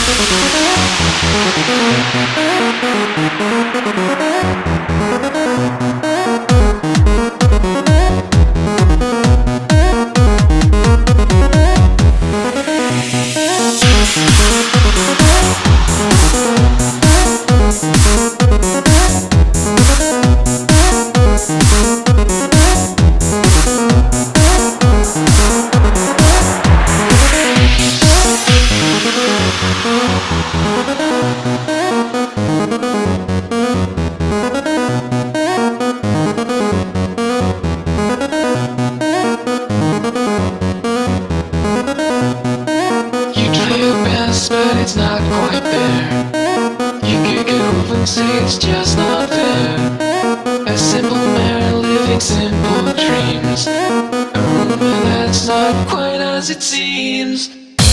But it's not quite there. You kick it over and say it's just not fair. A simple man living simple dreams. A rumor that's not quite as it seems.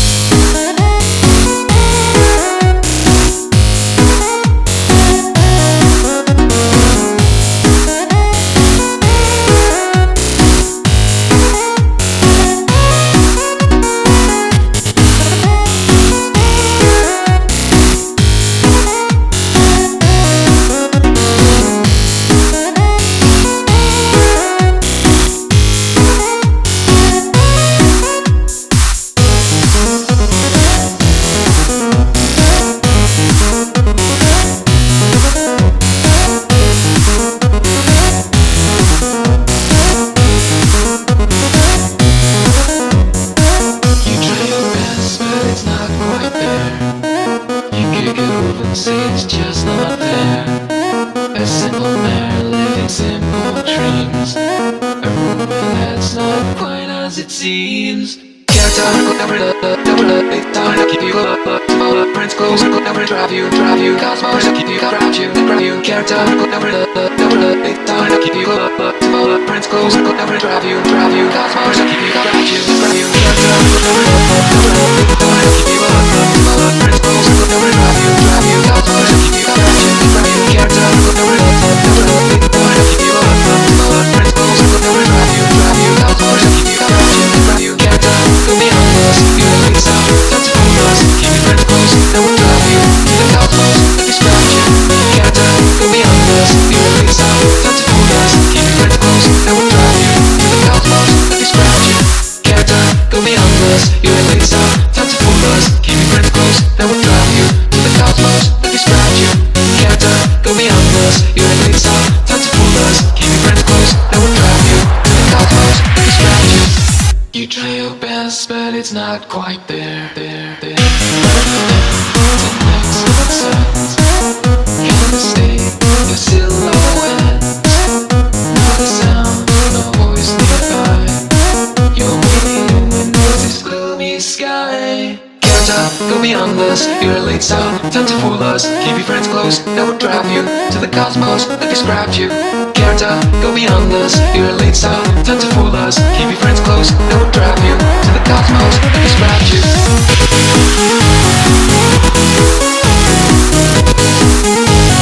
It's just not there. A simple man living simple dreams. A rumor that's not quite as it seems. Can't tell, never it's time to keep you up, small prints close, never drive you, cosmos to keep you, grab you, can't tell, never it's time to keep you up, small prints close, never drive you, cosmos to keep you, grab you, can't tell, never it's time to keep you up, small prints close, never drive you, cosmos to keep you, grab you, can't tell, never it's time to keep you up, small prints close, never drive you, cosmos to keep you, grab you, can't tell. Go beyond us, you're a late sound, time to fool us. Keep your friends close, that will drive you to the cosmos, let me scratch you. Can't tell, go beyond us, you're a late sound, time to fool us. Keep your friends close, that will drive you to the cosmos, let me scratch you. Can't tell, go beyond us, you're a late sound, time to fool us. Keep your friends close, that will drive you to the cosmos, let me scratch you. Can't tell, go beyond us, you're a late sound, time to fool us. Keep your friends close, that will drive you to the cosmos, let me scratch you. You try your best, but it's not quite there. It makes no sense. Can't mistake your silhouette. Not a sound, no voice nearby. You're waiting in this gloomy sky. Can't tell, go beyond us. You're a late sound, time to fool us. Keep your friends close, that will drive you to the cosmos, let me scratch you. Can't tell, go beyond us. You're a late sound, time to fool us. Keep your friends close, that will drive you to the cosmos, let me scratch you.